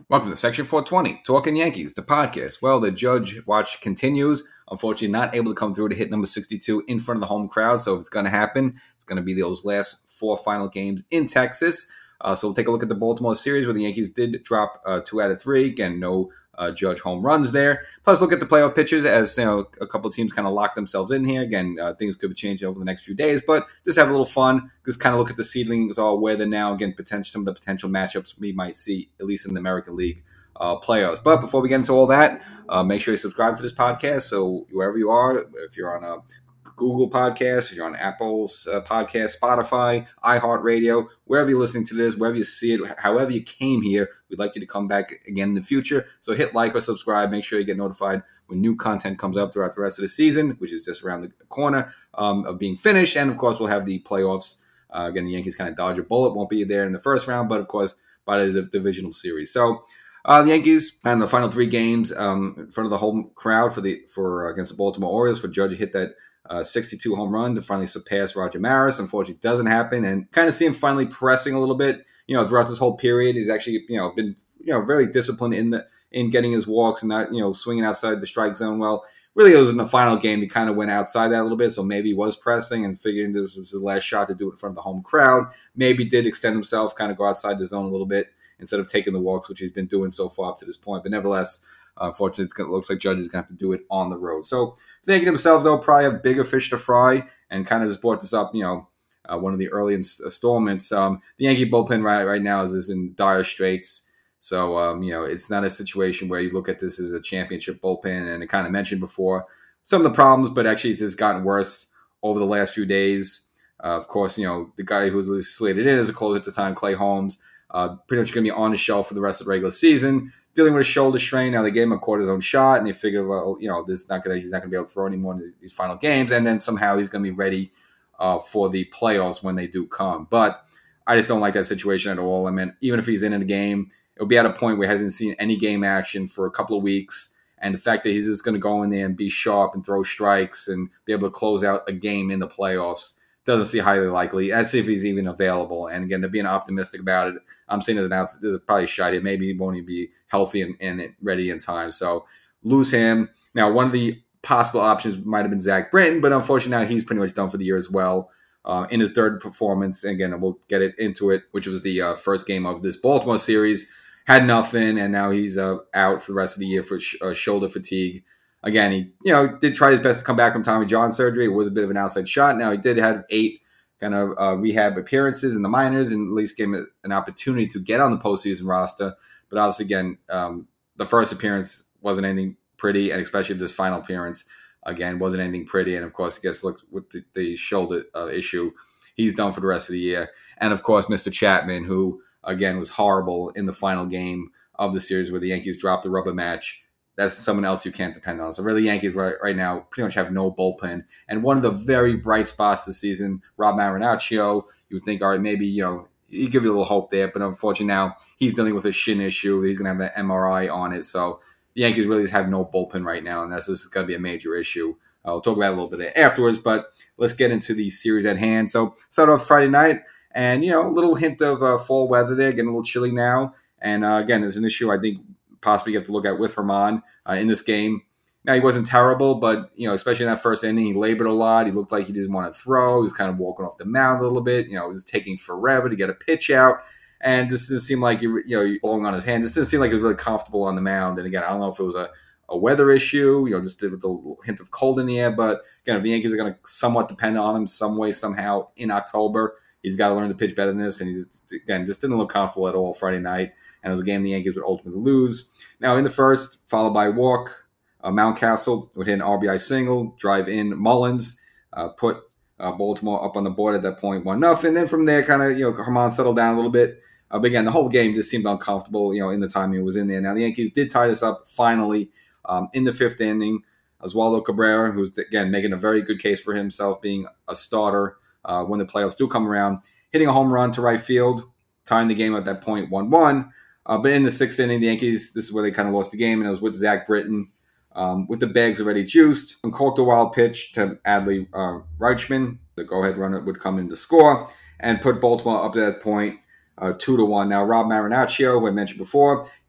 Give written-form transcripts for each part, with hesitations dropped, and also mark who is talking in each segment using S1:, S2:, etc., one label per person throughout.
S1: Welcome to Section 420, Talking Yankees, the podcast. Well, the Judge Watch continues. Unfortunately, not able to come through to hit number 62 in front of the home crowd. So if it's going to happen, it's going to be those last four final games in Texas. So we'll take a look at the Baltimore series where the Yankees did drop 2 out of 3. Again, no Judge home runs there. Plus, look at the playoff pictures as a couple of teams kind of lock themselves in here. Again, things could be changing over the next few days, but just have a little fun. Just kind of look at the seedlings all where they're now. Again, some of the potential matchups we might see, at least in the American League playoffs. But before we get into all that, make sure you subscribe to this podcast. So wherever you are, if you're on a Google Podcasts, if you're on Apple's podcast, Spotify, iHeartRadio, wherever you're listening to this, wherever you see it, however you came here, we'd like you to come back again in the future. So hit like or subscribe. Make sure you get notified when new content comes up throughout the rest of the season, which is just around the corner of being finished. And, of course, we'll have the playoffs. Again, the Yankees kind of dodge a bullet. Won't be there in the first round, but, of course, by the divisional series. So the Yankees and the final 3 games in front of the home crowd for against the Baltimore Orioles for Judge to hit that 62 home run to finally surpass Roger Maris. Unfortunately, it doesn't happen, and kind of see him finally pressing a little bit. Throughout this whole period, he's actually been very disciplined in getting his walks and not swinging outside the strike zone. Well, really, it was in the final game he kind of went outside that a little bit, so maybe he was pressing and figuring this was his last shot to do it in front of the home crowd. Maybe did extend himself, kind of go outside the zone a little bit instead of taking the walks, which he's been doing so far up to this point. But nevertheless, unfortunately, it looks like Judge is going to have to do it on the road. So thinking himself, though, probably have bigger fish to fry, and kind of just brought this up, one of the early installments. The Yankee bullpen right now is in dire straits. So, it's not a situation where you look at this as a championship bullpen. And I kind of mentioned before some of the problems, but actually it's just gotten worse over the last few days. Of course, the guy who was slated in as a closer at the time, Clay Holmes, pretty much going to be on the shelf for the rest of the regular season, dealing with a shoulder strain. Now they gave him a cortisone shot, and they figured, well, he's not going to be able to throw anymore in these final games, and then somehow he's going to be ready for the playoffs when they do come. But I just don't like that situation at all. I mean, even if he's in a game, it'll be at a point where he hasn't seen any game action for a couple of weeks, and the fact that he's just going to go in there and be sharp and throw strikes and be able to close out a game in the playoffs doesn't seem highly likely. Let's see if he's even available. And again, they're being optimistic about it. I'm saying as an outside, this is probably shite. Maybe he won't even be healthy and ready in time. So lose him. Now, one of the possible options might have been Zach Britton, but unfortunately now he's pretty much done for the year as well. In his third performance, and again, we'll get into it, which was the first game of this Baltimore series, had nothing, and now he's out for the rest of the year for shoulder fatigue. Again, he did try his best to come back from Tommy John surgery. It was a bit of an outside shot. Now, he did have 8 kind of rehab appearances in the minors and at least gave him an opportunity to get on the postseason roster. But obviously, again, the first appearance wasn't anything pretty, and especially this final appearance, again, wasn't anything pretty. And, of course, I guess look with the shoulder issue, he's done for the rest of the year. And, of course, Mr. Chapman, who, again, was horrible in the final game of the series where the Yankees dropped the rubber match. That's someone else you can't depend on. So really, Yankees right now pretty much have no bullpen. And one of the very bright spots this season, Rob Marinaccio, you would think, all right, maybe, he'd give you a little hope there. But unfortunately now he's dealing with a shin issue. He's going to have an MRI on it. So the Yankees really just have no bullpen right now. And this is going to be a major issue. I'll talk about it a little bit afterwards. But let's get into the series at hand. So start off Friday night. And, a little hint of fall weather there, getting a little chilly now. And, again, there's an issue I think possibly you have to look at with Germán in this game. Now, he wasn't terrible, but, especially in that first inning, he labored a lot. He looked like he didn't want to throw. He was kind of walking off the mound a little bit. It was taking forever to get a pitch out. And this didn't seem like, you're blowing on his hand. This didn't seem like he was really comfortable on the mound. And, again, I don't know if it was a weather issue, just with a hint of cold in the air. But, again, if the Yankees are going to somewhat depend on him some way, somehow in October, he's got to learn to pitch better than this. And, he's, again, just didn't look comfortable at all Friday night. And it was a game the Yankees would ultimately lose. Now, in the first, followed by a walk, Mountcastle would hit an RBI single, drive in Mullins, put Baltimore up on the board at that point, 1-0. And then from there, kind of, Germán settled down a little bit. But again, the whole game just seemed uncomfortable, in the time he was in there. Now, the Yankees did tie this up finally in the 5th inning. Oswaldo Cabrera, who's, again, making a very good case for himself being a starter when the playoffs do come around, hitting a home run to right field, tying the game at that point 1-1. But in the 6th inning, the Yankees, this is where they kind of lost the game, and it was with Zach Britton with the bags already juiced. Uncoked a wild pitch to Adley Reichman. The go-ahead runner would come in to score and put Baltimore up to that point 2-1. Now, Rob Marinaccio, who I mentioned before,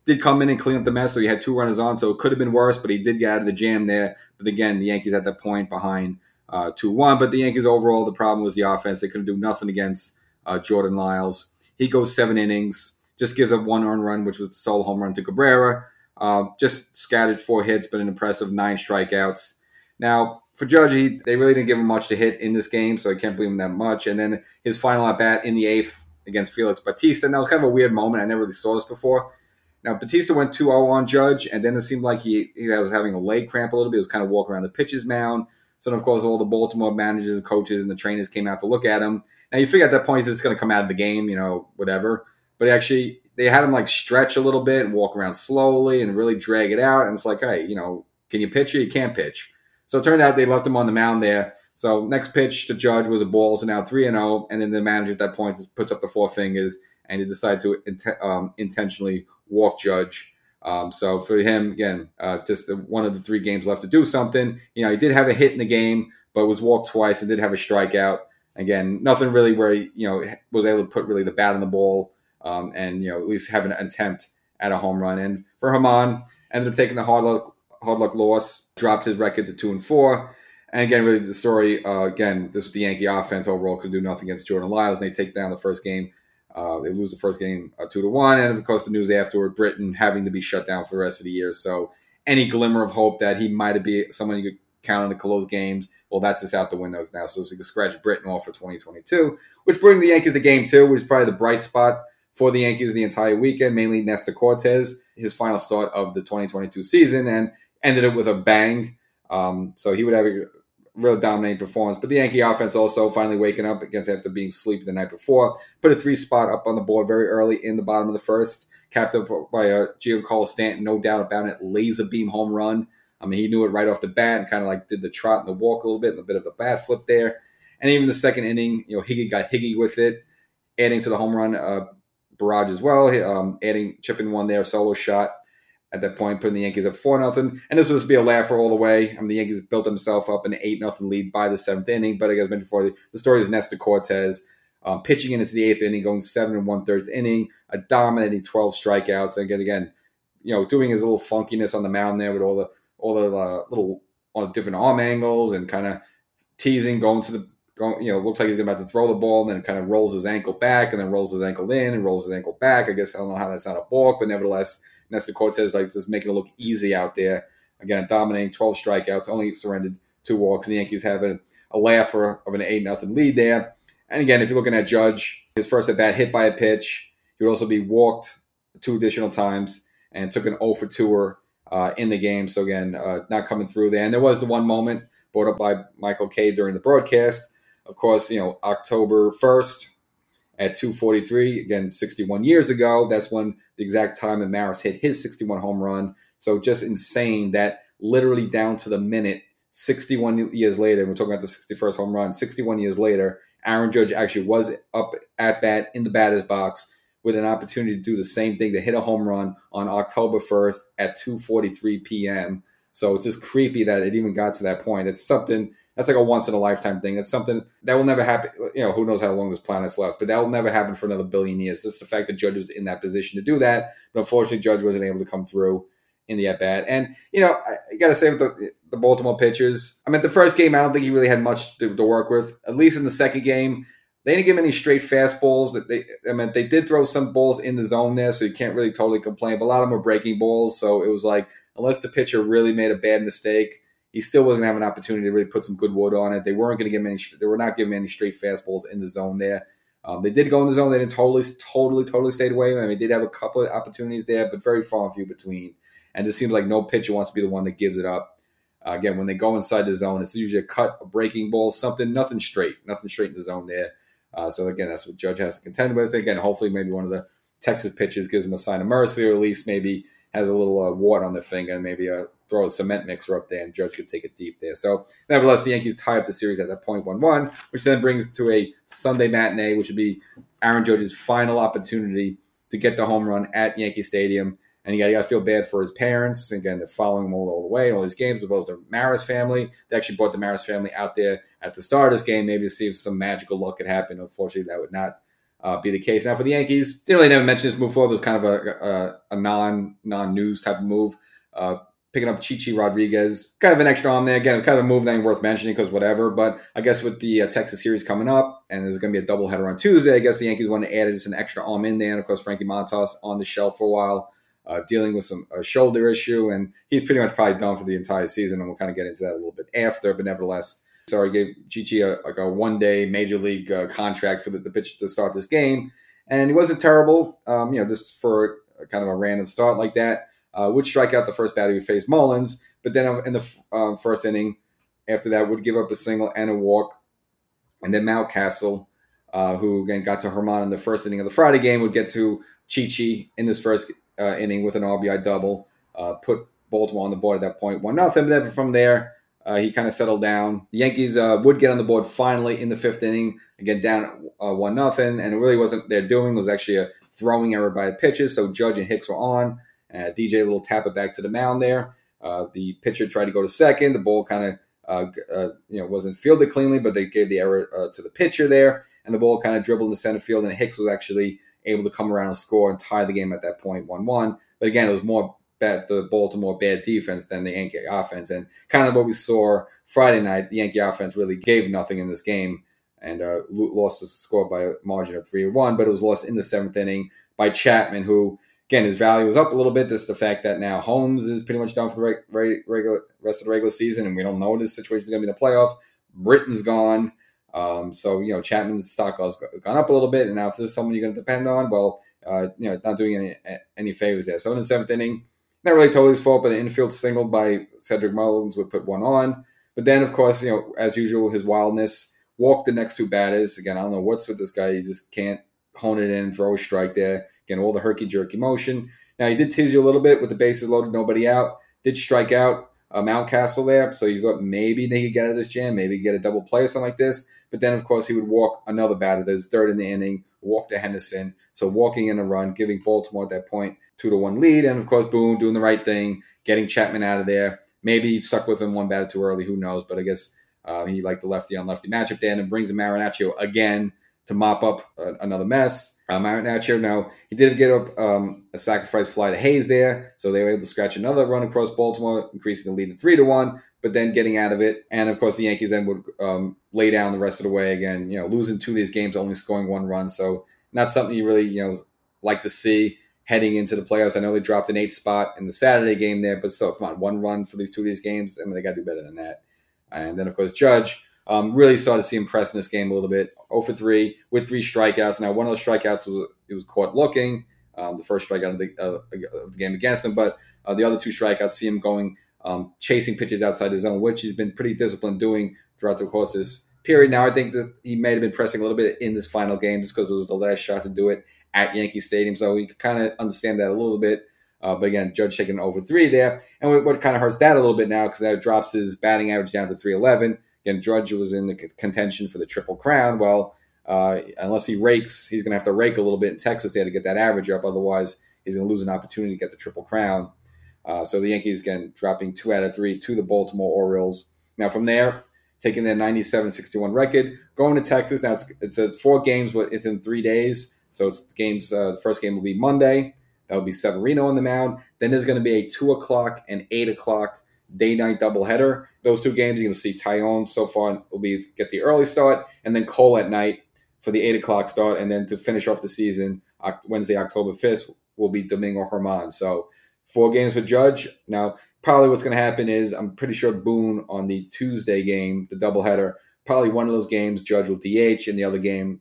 S1: did come in and clean up the mess, so he had 2 runners on, so it could have been worse, but he did get out of the jam there. But again, the Yankees at that point behind 2-1. But the Yankees overall, the problem was the offense. They couldn't do nothing against Jordan Lyles. He goes 7 innings, just gives up 1 earned run, which was the solo home run to Cabrera. Just scattered 4 hits, but an impressive 9 strikeouts. Now, for Judge, they really didn't give him much to hit in this game, so I can't blame him that much. And then his final at-bat in the 8th against Felix Bautista. And that was kind of a weird moment. I never really saw this before. Now, Bautista went 2-0 on Judge, and then it seemed like he was having a leg cramp a little bit. He was kind of walking around the pitcher's mound. So, of course, all the Baltimore managers and coaches and the trainers came out to look at him. Now, you figure at that point he's just going to come out of the game, whatever. But actually, they had him, stretch a little bit and walk around slowly and really drag it out. And it's like, hey, can you pitch or you can't pitch? So it turned out they left him on the mound there. So next pitch to Judge was a ball, so now 3-0. And then the manager at that point just puts up the 4 fingers, and he decided to intentionally walk Judge. So for him, again, just one of the 3 games left to do something. He did have a hit in the game, but was walked twice and did have a strikeout. Again, nothing really where he, was able to put really the bat on the ball and, at least have an attempt at a home run. And for Germán, ended up taking the hard luck loss, dropped his record to 2-4. And again, really the story, this with the Yankee offense overall could do nothing against Jordan Lyles. And they take down the first game. They lose the first game 2-1. And, of course, the news afterward, Britton having to be shut down for the rest of the year. So any glimmer of hope that he might be someone you could count on to close games, well, that's just out the window now. So you can scratch Britton off for 2022, which brings the Yankees to Game 2, which is probably the bright spot for the Yankees the entire weekend, mainly Nestor Cortes, his final start of the 2022 season, and ended it with a bang. So he would have a real dominating performance. But the Yankee offense also finally waking up after being sleepy the night before. Put a 3-spot up on the board very early in the bottom of the first. Capped up by a Giancarlo Stanton, no doubt about it, laser beam home run. I mean, he knew it right off the bat and kind of did the trot and the walk a little bit and a bit of a bat flip there. And even the second inning, Higgy got Higgy with it, adding to the home run barrage as well, chipping one there, solo shot. At that point, putting the Yankees up 4-0. And this was to be a laugher all the way. The Yankees built themselves up an 8-0 lead by the 7th inning. But like I mentioned before, the story is Nestor Cortes pitching into the 8th inning, going 7 1/3 inning, a dominating 12 strikeouts. And again, doing his little funkiness on the mound there with all the little different arm angles and kind of teasing, looks like he's about to throw the ball and then kind of rolls his ankle back and then rolls his ankle in and rolls his ankle back. I guess I don't know how that's not a balk, but nevertheless, Nestor Cortes just making it look easy out there. Again, dominating 12 strikeouts, only surrendered 2 walks, and the Yankees have a laugher of an 8-0 lead there. And again, if you're looking at Judge, his first at bat hit by a pitch, he would also be walked 2 additional times and took an 0-for-2 in the game. So again, not coming through there. And there was the one moment brought up by Michael Kay during the broadcast. Of course, October 1st at 2:43, again, 61 years ago. That's when the exact time that Maris hit his 61 home run. So just insane that literally down to the minute, 61 years later, we're talking about the 61st home run, 61 years later, Aaron Judge actually was up at bat in the batter's box with an opportunity to do the same thing, to hit a home run on October 1st at 2:43 p.m. So it's just creepy that it even got to that point. It's something that's like a once-in-a-lifetime thing. It's something that will never happen. Who knows how long this planet's left, but that will never happen for another billion years. Just the fact that Judge was in that position to do that. But unfortunately, Judge wasn't able to come through in the at-bat. And, I got to say with the Baltimore pitchers, the first game, I don't think he really had much to work with. At least in the second game, they didn't give him any straight fastballs. They did throw some balls in the zone there, so you can't really totally complain. But a lot of them were breaking balls, so it was like, unless the pitcher really made a bad mistake, he still wasn't going to have an opportunity to really put some good wood on it. They weren't going to give him they were not giving him any straight fastballs in the zone there. They did go in the zone. They didn't totally stayed away. They did have a couple of opportunities there, but very far and few between. And it seems like no pitcher wants to be the one that gives it up. Again, when they go inside the zone, it's usually a cut, a breaking ball, something, nothing straight in the zone there. So again, that's what Judge has to contend with. Again, hopefully maybe one of the Texas pitchers gives him a sign of mercy, or at least maybe has a little wart on their finger and maybe throw a cement mixer up there and Judge could take it deep there. So nevertheless, the Yankees tie up the series at that point 1-1, which then brings to a Sunday matinee, which would be Aaron Judge's final opportunity to get the home run at Yankee Stadium. And you got to feel bad for his parents. Again, they're following him all the way, all his games, as well as the Maris family. They actually brought the Maris family out there at the start of this game, maybe to see if some magical luck could happen. Unfortunately, that would not be the case. Now for the Yankees, they really never mentioned this move before. It was kind of a non-news type of move. Picking up Chichi Rodriguez, kind of an extra arm there. Again, kind of a move that ain't worth mentioning because whatever. But I guess with the Texas series coming up, and there's going to be a doubleheader on Tuesday, I guess the Yankees want to add just an extra arm in there. And of course, Frankie Montas on the shelf for a while, dealing with a shoulder issue, and he's pretty much probably done for the entire season. And we'll kind of get into that a little bit after. But nevertheless, I gave Chichi a one-day major league contract for the pitch to start this game, and he wasn't terrible. Just for kind of a random start like that. Would strike out the first batter he faced, Mullins, but then in the first inning, after that, would give up a single and a walk. And then Mountcastle, who again got to Herman in the first inning of the Friday game, would get to Chichi in this first inning with an RBI double, put Baltimore on the board at that point, 1-0. But then from there, he kind of settled down. The Yankees would get on the board finally in the fifth inning, again down 1-0, and it really wasn't their doing. It was actually a throwing error by the pitches, so Judge and Hicks were on. DJ a little tap it back to the mound there. The pitcher tried to go to second. The ball kind of wasn't fielded cleanly, but they gave the error to the pitcher there, and the ball kind of dribbled in the center field, and Hicks was actually able to come around and score and tie the game at that point, 1-1. But again, it was more the Baltimore bad defense than the Yankee offense, and kind of what we saw Friday night, the Yankee offense really gave nothing in this game and lost the score by a margin of 3-1, but it was lost in the seventh inning by Chapman, who, again, his value was up a little bit. This is the fact that now Holmes is pretty much done for the rest of the regular season, and we don't know what this situation is going to be in the playoffs. Britton's gone. So Chapman's stock has gone up a little bit, and now if this is someone you're going to depend on, well, not doing any favors there. So in the seventh inning, not really totally his fault, but an infield single by Cedric Mullins would put one on. But then, of course, as usual, his wildness walked the next two batters. Again, I don't know what's with this guy. He just can't hone it in, throw a strike there. Again, all the herky-jerky motion. Now, he did tease you a little bit with the bases loaded, nobody out. Did strike out Mountcastle there, so you thought maybe they could get out of this jam, maybe get a double play or something like this. But then, of course, he would walk another batter. There's third in the inning, walk to Henderson. So walking in a run, giving Baltimore at that point 2-1 lead. And, of course, Boone doing the right thing, getting Chapman out of there. Maybe he stuck with him one batter too early, who knows. But I guess he liked the lefty-on-lefty matchup there, and brings Marinaccio again to mop up another mess. Marinaccio, now, he did get up a sacrifice fly to Hayes there, so they were able to scratch another run across Baltimore, increasing the lead to 3-1, but then getting out of it. And, of course, the Yankees then would lay down the rest of the way again, losing two of these games, only scoring one run. So not something you really, like to see heading into the playoffs. I know they dropped an 8th spot in the Saturday game there, but still, come on, one run for these two of these games. I mean, they got to do better than that. And then, of course, Judge really started to see him press in this game a little bit. 0-for-3 with 3 strikeouts. Now, one of those strikeouts was caught looking, the first strikeout of the game against him, but the other 2 strikeouts see him going, chasing pitches outside the zone, which he's been pretty disciplined doing throughout the course of this period. Now, I think he may have been pressing a little bit in this final game just because it was the last shot to do it at Yankee Stadium, so we could kind of understand that a little bit. But again, Judge taking 0-for-3 there. And what kind of hurts that a little bit now, because that drops his batting average down to 311. Again, Judge was in the contention for the Triple Crown. Well, unless he rakes, he's going to have to rake a little bit in Texas there to get that average up. Otherwise, he's going to lose an opportunity to get the Triple Crown. So the Yankees, again, dropping 2 out of 3 to the Baltimore Orioles. Now, from there, taking their 97-61 record, going to Texas. Now, it's 4 games within 3 days. So it's games. The first game will be Monday. That will be Severino on the mound. Then there's going to be a 2 o'clock and 8 o'clock day-night doubleheader. Those 2 games, you're going to see Tyone so far will get the early start, and then Cole at night for the 8 o'clock start. And then to finish off the season, Wednesday, October 5th, will be Domingo Germán. So 4 games for Judge. Now, probably what's going to happen is I'm pretty sure Boone on the Tuesday game, the doubleheader, probably one of those games Judge will DH, and the other game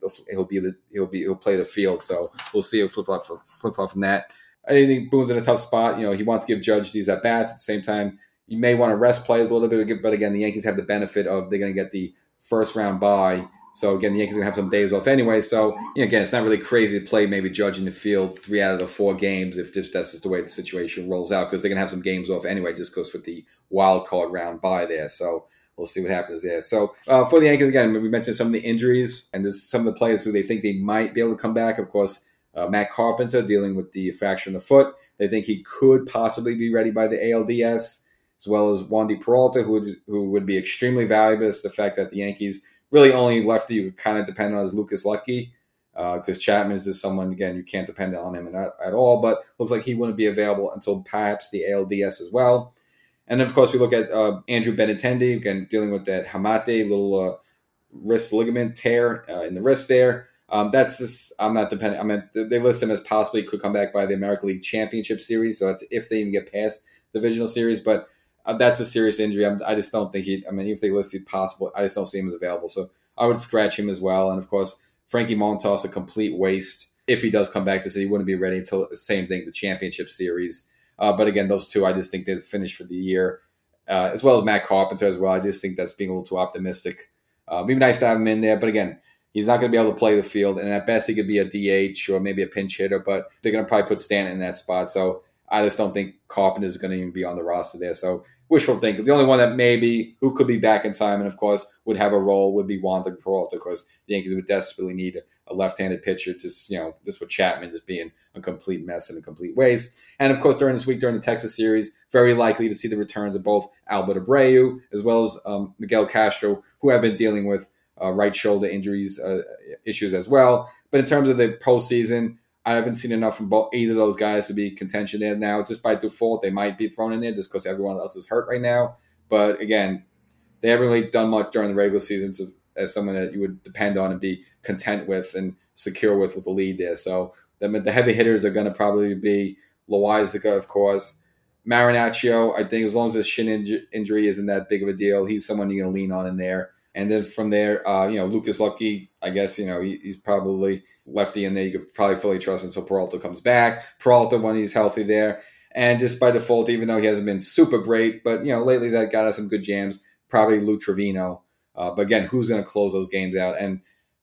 S1: he'll play the field. So we'll see a flip flop from that. I think Boone's in a tough spot. He wants to give Judge these at bats. At the same time, you may want to rest players a little bit, but again, the Yankees have the benefit of they're going to get the first round bye. So again, the Yankees are going to have some days off anyway. So again, it's not really crazy to play maybe Judge in the field 3 out of the 4 games if that's just the way the situation rolls out, because they're going to have some games off anyway, just goes with the wild card round bye there. So we'll see what happens there. So for the Yankees, again, we mentioned some of the injuries, and there's some of the players who they think they might be able to come back. Of course, Matt Carpenter dealing with the fracture in the foot. They think he could possibly be ready by the ALDS, as well as Wandy Peralta, who would be extremely valuable. It's the fact that the Yankees really only lefty you kind of depend on is Lucas Lucky. because Chapman is just someone, again, you can't depend on him at all, but looks like he wouldn't be available until perhaps the ALDS as well. And then, of course, we look at Andrew Benintendi, again, dealing with that Hamate, little wrist ligament tear in the wrist there. That's just, I'm not dependent. I mean, they list him as possibly could come back by the American League Championship Series, so that's if they even get past the Divisional Series, but that's a serious injury. I just don't think if they list it possible, I just don't see him as available. So I would scratch him as well. And, of course, Frankie Montas, a complete waste. If he does come back to say he wouldn't be ready until the same thing, the Championship Series. But again, those two, I just think they're finished for the year, as well as Matt Carpenter as well. I just think that's being a little too optimistic. It'd be nice to have him in there, but again, he's not going to be able to play the field, and at best he could be a DH or maybe a pinch hitter, but they're going to probably put Stanton in that spot. So I just don't think Carpenter is going to even be on the roster there. So wishful thinking. The only one that maybe who could be back in time and, of course, would have a role would be Wander Peralta, because the Yankees would desperately need a left-handed pitcher, just with Chapman just being a complete mess and a complete waste. And, of course, during this week, during the Texas series, very likely to see the returns of both Albert Abreu as well as Miguel Castro, who have been dealing with right shoulder injuries issues as well. But in terms of the postseason, I haven't seen enough from either of those guys to be contention there now. Just by default, they might be thrown in there just because everyone else is hurt right now. But again, they haven't really done much during the regular season as someone that you would depend on and be content with and secure with the lead there. So the heavy hitters are going to probably be Loaiziga, of course. Marinaccio, I think as long as his shin injury isn't that big of a deal, he's someone you're going to lean on in there. And then from there, Lucas Lucky, I guess, he's probably lefty in there. You could probably fully trust until Peralta comes back. Peralta, when he's healthy there. And just by default, even though he hasn't been super great, but, lately he's got us some good jams, probably Lou Trevino. But again, who's going to close those games out? And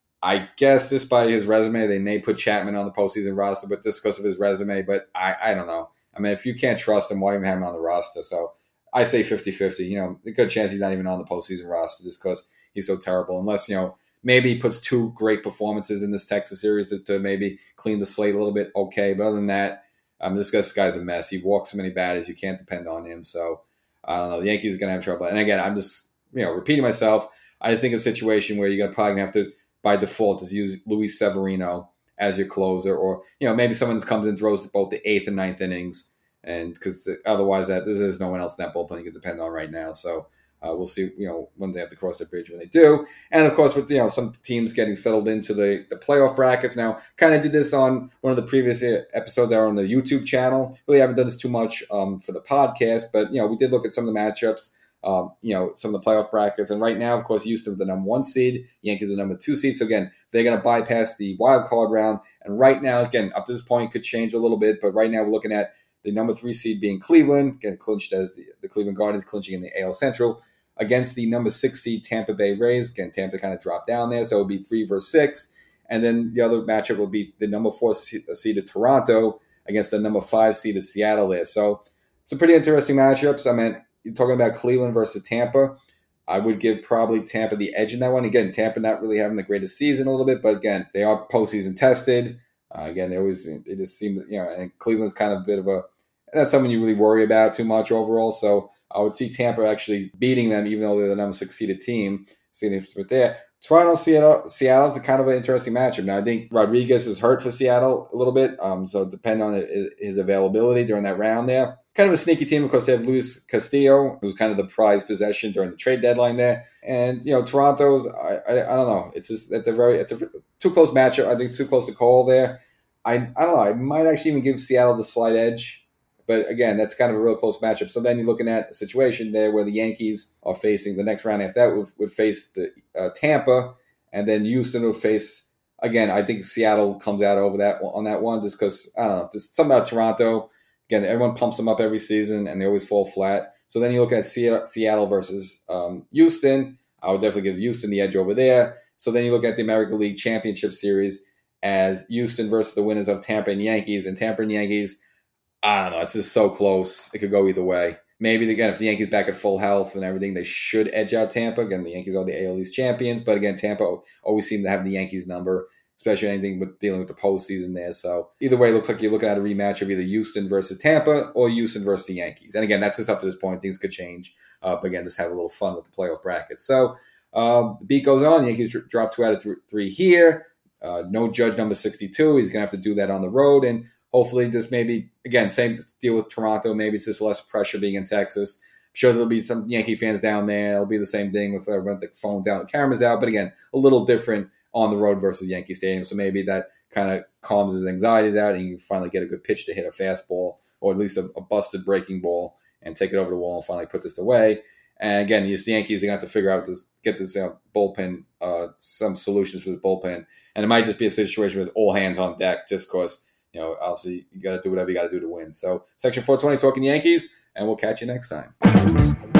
S1: I guess just by his resume, they may put Chapman on the postseason roster, but just because of his resume. But I don't know. I mean, if you can't trust him, why even have him on the roster? So I say 50-50. A good chance he's not even on the postseason roster just because he's so terrible. Unless, maybe he puts two great performances in this Texas series to maybe clean the slate a little bit. Okay. But other than that, this guy's a mess. He walks so many batters. You can't depend on him. So I don't know. The Yankees are going to have trouble. And again, I'm just, repeating myself. I just think of a situation where you're probably going to have to, by default, just use Luis Severino as your closer. Or, maybe someone comes in and throws both the 8th and 9th innings. And because otherwise there's no one else in that bullpen you can depend on right now. So we'll see, when they have to cross that bridge when they do. And, of course, with, some teams getting settled into the playoff brackets now. Kind of did this on one of the previous episodes there on the YouTube channel. Really haven't done this too much for the podcast. But, we did look at some of the matchups, some of the playoff brackets. And right now, of course, Houston with the number 1 seed. Yankees with the number 2 seed. So, again, they're going to bypass the wild card round. And right now, again, up to this point, could change a little bit. But right now we're looking at the number 3 seed being Cleveland, again, clinched as the Cleveland Guardians, clinching in the AL Central, against the number 6 seed Tampa Bay Rays. Again, Tampa kind of dropped down there, so it would be 3 versus 6. And then the other matchup will be the number 4 seed of Toronto against the number 5 seed of Seattle there. So some pretty interesting matchups. I mean, you're talking about Cleveland versus Tampa. I would give probably Tampa the edge in that one. Again, Tampa not really having the greatest season a little bit, but again, they are postseason tested. Again, they just seem, and Cleveland's kind of a bit of that's something you really worry about too much overall. So I would see Tampa actually beating them, even though they're the number 6 seeded team. But there, Toronto, Seattle is a kind of an interesting matchup. Now, I think Rodriguez is hurt for Seattle a little bit, so depend on his availability during that round there. Kind of a sneaky team, of course. They have Luis Castillo, who's kind of the prized possession during the trade deadline there. And Toronto's, I don't know. It's a too close matchup. I think too close to call there. I don't know. I might actually even give Seattle the slight edge. But again, that's kind of a real close matchup. So then you're looking at a situation there where the Yankees are facing the next round after that would face the Tampa, and then Houston would face, again, I think Seattle comes out over that on that one just because, I don't know, just something about Toronto. Again, everyone pumps them up every season, and they always fall flat. So then you look at Seattle versus Houston. I would definitely give Houston the edge over there. So then you look at the American League Championship Series as Houston versus the winners of Tampa and Yankees. And Tampa and Yankees, I don't know. It's just so close. It could go either way. Maybe, again, if the Yankees back at full health and everything, they should edge out Tampa. Again, the Yankees are the AL East champions. But again, Tampa always seem to have the Yankees number, especially anything with dealing with the postseason there. So either way, it looks like you're looking at a rematch of either Houston versus Tampa or Houston versus the Yankees. And again, that's just up to this point. Things could change. But again, just have a little fun with the playoff bracket. So the beat goes on. The Yankees drop 2 out of 3 here. No Judge number 62. He's going to have to do that on the road. And hopefully this maybe, again, same deal with Toronto. Maybe it's just less pressure being in Texas. I'm sure there'll be some Yankee fans down there. It'll be the same thing with the phone down, cameras out. But again, a little different on the road versus Yankee Stadium. So maybe that kind of calms his anxieties out and you finally get a good pitch to hit a fastball or at least a busted breaking ball and take it over the wall and finally put this away. And again, the Yankees are going to have to figure out get this bullpen, some solutions for the bullpen. And it might just be a situation where it's all hands on deck just because, obviously you got to do whatever you got to do to win. So Section 420 talking Yankees, and we'll catch you next time.